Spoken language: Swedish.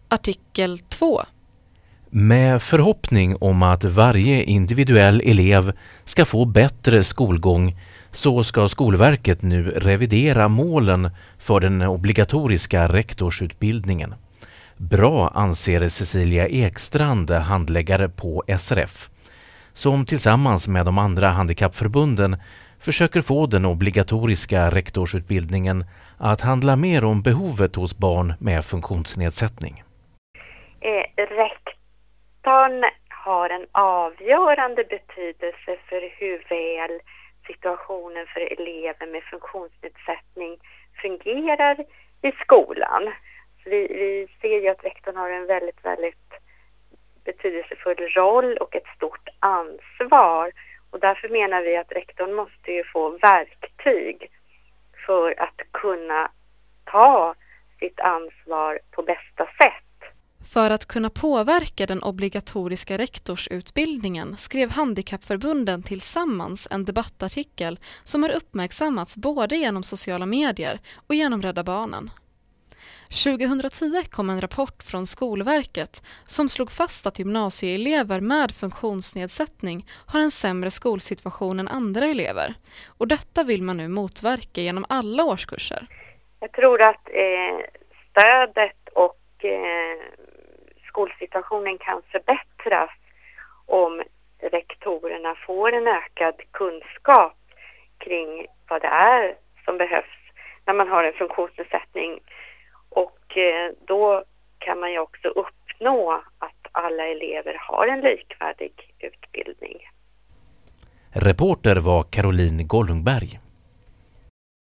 Artikel 2. Med förhoppning om att varje individuell elev ska få bättre skolgång så ska Skolverket nu revidera målen för den obligatoriska rektorsutbildningen. Bra, anser Cecilia Ekstrand, handläggare på SRF, som tillsammans med de andra handikappförbunden försöker få den obligatoriska rektorsutbildningen att handla mer om behovet hos barn med funktionsnedsättning. Rektorn har en avgörande betydelse för hur väl situationen för elever med funktionsnedsättning fungerar i skolan. Så vi ser ju att rektorn har en väldigt betydelsefull roll och ett stort ansvar. Och därför menar vi att rektorn måste ju få verktyg för att kunna ta sitt ansvar på bästa sätt. För att kunna påverka den obligatoriska rektorsutbildningen skrev Handikappförbunden tillsammans en debattartikel som har uppmärksammats både genom sociala medier och genom Rädda Barnen. 2010 kom en rapport från Skolverket som slog fast att gymnasieelever med funktionsnedsättning har en sämre skolsituation än andra elever. Och detta vill man nu motverka genom alla årskurser. Jag tror att stödet och skolsituationen kan förbättras om rektorerna får en ökad kunskap kring vad det är som behövs när man har en funktionsnedsättning. Och då kan man ju också uppnå att alla elever har en likvärdig utbildning. Reporter var Caroline Gollungberg.